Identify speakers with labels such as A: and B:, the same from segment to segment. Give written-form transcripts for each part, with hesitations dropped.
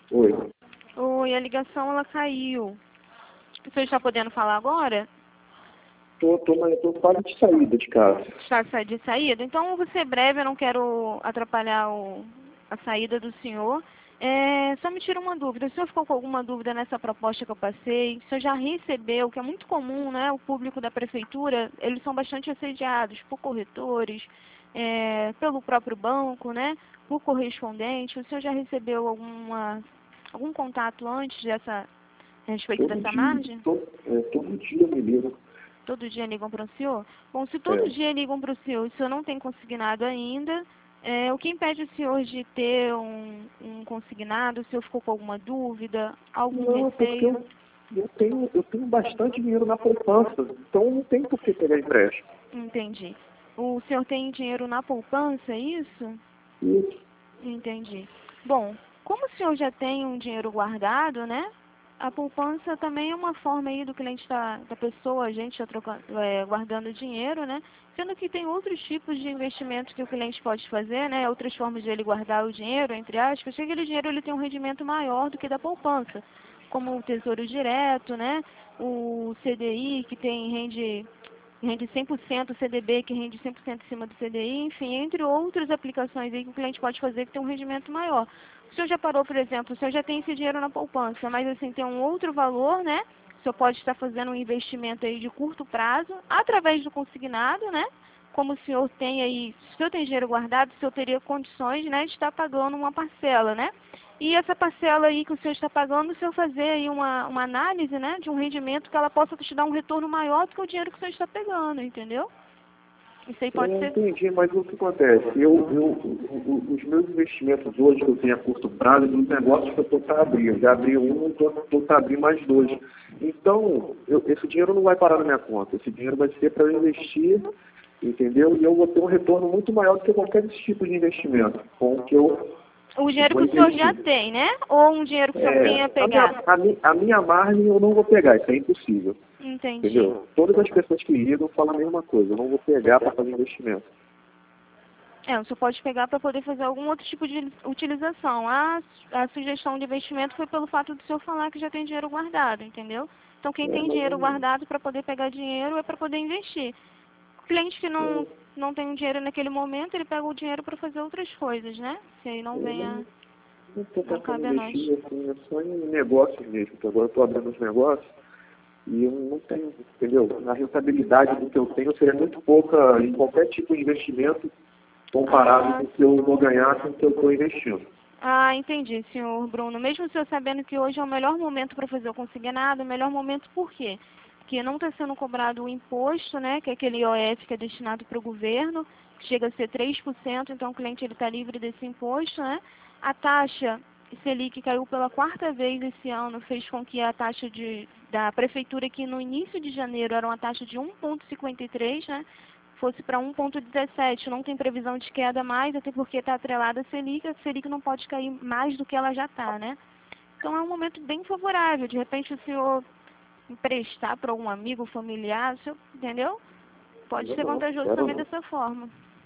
A: Oi.
B: Oi, a ligação ela caiu. O senhor está podendo falar agora?
A: Mas eu tô quase de saída de casa.
B: Está de saída? Então, eu vou ser breve, eu não quero atrapalhar a saída do senhor. Só me tira uma dúvida. O senhor ficou com alguma dúvida nessa proposta que eu passei? O senhor já recebeu, que é muito comum, né? O público da prefeitura, eles são bastante assediados por corretores, pelo próprio banco, né? Por correspondente. O senhor já recebeu algum contato antes a respeito dessa margem?
A: Todo dia me ligam.
B: Todo dia ligam para o senhor? Bom, se todo dia ligam para o senhor e o senhor não tem consignado ainda, o que impede o senhor de ter um consignado? O senhor ficou com alguma dúvida, algum receio?
A: Porque eu tenho bastante dinheiro na poupança, então não tem por que pegar empréstimo.
B: Entendi. O senhor tem dinheiro na poupança, é isso?
A: Isso.
B: Entendi. Bom, como o senhor já tem um dinheiro guardado, né? A poupança também é uma forma aí do cliente da pessoa, a gente guardando dinheiro, né? Sendo que tem outros tipos de investimentos que o cliente pode fazer, né? Outras formas de ele guardar o dinheiro, entre aspas, que aquele dinheiro ele tem um rendimento maior do que da poupança, como o Tesouro Direto, né? O CDI que rende 100%, o CDB que rende 100% em cima do CDI, enfim, entre outras aplicações aí que o cliente pode fazer que tem um rendimento maior. O senhor já parou, por exemplo, o senhor já tem esse dinheiro na poupança, mas assim, tem um outro valor, né? O senhor pode estar fazendo um investimento aí de curto prazo, através do consignado, né? Como o senhor tem aí, se o senhor tem dinheiro guardado, o senhor teria condições, né, de estar pagando uma parcela, né? E essa parcela aí que o senhor está pagando, o senhor fazer aí uma análise, né, de um rendimento que ela possa te dar um retorno maior do que o dinheiro que o senhor está pegando, entendeu? Isso aí pode ser...
A: Entendi, mas o que acontece? Os meus investimentos hoje que eu tenho a curto prazo, dos negócios que eu estou para abrir. Eu já abri um, estou para abrir mais dois. Então, esse dinheiro não vai parar na minha conta. Esse dinheiro vai ser para eu investir, entendeu? E eu vou ter um retorno muito maior do que qualquer tipo de investimento com o que eu...
B: O dinheiro que o senhor já tem, né? Ou um dinheiro que o senhor tenha pegado?
A: A minha margem eu não vou pegar, isso é impossível.
B: Entendi.
A: Entendeu? Todas as pessoas que ligam falam a mesma coisa. Eu não vou pegar para fazer investimento.
B: O senhor pode pegar para poder fazer algum outro tipo de utilização. A sugestão de investimento foi pelo fato do senhor falar que já tem dinheiro guardado, entendeu? Então, quem tem dinheiro guardado para poder pegar dinheiro é para poder investir. O cliente que não tem um dinheiro naquele momento, ele pega o dinheiro para fazer outras coisas, né? Se aí não venha...
A: Não cabe a nós. Assim, é só em negócios mesmo, porque agora eu estou abrindo os negócios e eu não tenho, entendeu? A rentabilidade do que eu tenho seria muito pouca em qualquer tipo de investimento comparado com o que eu vou ganhar com o que eu estou investindo.
B: Ah, entendi, senhor Bruno. Mesmo o senhor sabendo que hoje é o melhor momento para fazer o consignado, o melhor momento por quê? Porque não está sendo cobrado o imposto, né, que é aquele IOF que é destinado para o governo, que chega a ser 3%, então o cliente está livre desse imposto, né? A taxa Selic caiu pela quarta vez esse ano, fez com que a taxa da prefeitura, que no início de janeiro era uma taxa de 1,53, né, fosse para 1,17. Não tem previsão de queda mais, até porque está atrelada a Selic não pode cair mais do que ela já está, né? Então é um momento bem favorável. De repente o senhor emprestar para algum amigo, familiar, entendeu? Pode ser vantajoso também dessa forma.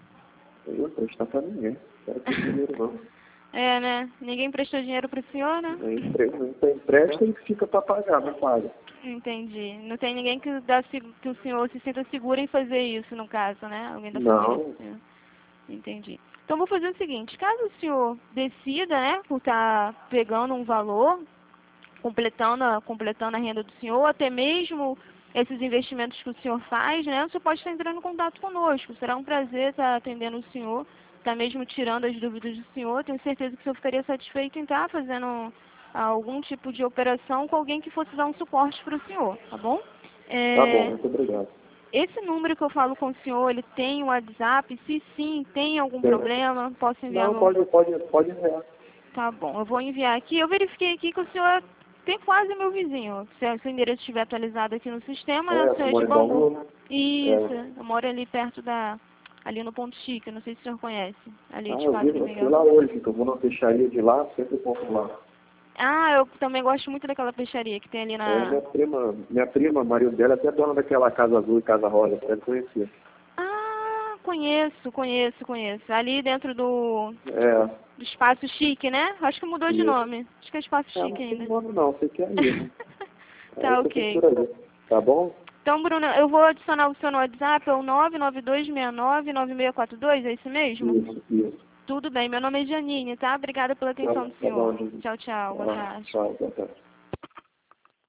A: Eu não emprestar para ninguém. Quero ter dinheiro não.
B: Né? Ninguém emprestou dinheiro para o senhor, né?
A: Não empresta e fica para pagar, não paga.
B: Entendi. Não tem ninguém que o senhor se sinta seguro em fazer isso, no caso, né? Alguém da
A: Não.
B: família do senhor. Entendi. Então, vou fazer o seguinte. Caso o senhor decida, né, por estar pegando um valor, completando a renda do senhor, até mesmo esses investimentos que o senhor faz, né, o senhor pode estar entrando em contato conosco. Será um prazer estar atendendo o senhor, estar mesmo tirando as dúvidas do senhor. Tenho certeza que o senhor ficaria satisfeito em estar fazendo algum tipo de operação com alguém que fosse dar um suporte para o senhor, tá bom?
A: Tá bom, muito obrigado.
B: Esse número que eu falo com o senhor, ele tem o WhatsApp? Se sim, tem algum problema? Posso enviar?
A: Não, pode enviar.
B: Tá bom, eu vou enviar aqui. Eu verifiquei aqui que o senhor tem quase meu vizinho. Se o seu endereço estiver atualizado aqui no sistema, né? O senhor é de Bangu. Isso, eu moro ali perto ali no Ponto Chique, não sei se o senhor conhece. Ali de Padre
A: Eu
B: Miguel.
A: fui lá hoje, que eu vou na peixaria de lá, sempre compro lá.
B: Eu também gosto muito daquela peixaria que tem ali na...
A: Minha prima, marido dela, é até dona daquela Casa Azul e Casa Rosa, deve conhecer.
B: Conheço. Ali dentro do Espaço Chique, né? Acho que mudou de
A: Isso.
B: nome. Acho que é Espaço
A: Não,
B: Chique
A: não tem
B: ainda.
A: nome não, você quer ir.
B: Tá,
A: Aí você
B: ok.
A: procura aí, tá bom?
B: Então, Bruna, eu vou adicionar o seu no WhatsApp, é o 992699642, é isso mesmo?
A: Isso.
B: Tudo bem, meu nome é Janine, tá? Obrigada pela atenção do
A: Tá bom,
B: senhor.
A: gente.
B: Tchau, boa tarde.
A: Tchau, boa tarde.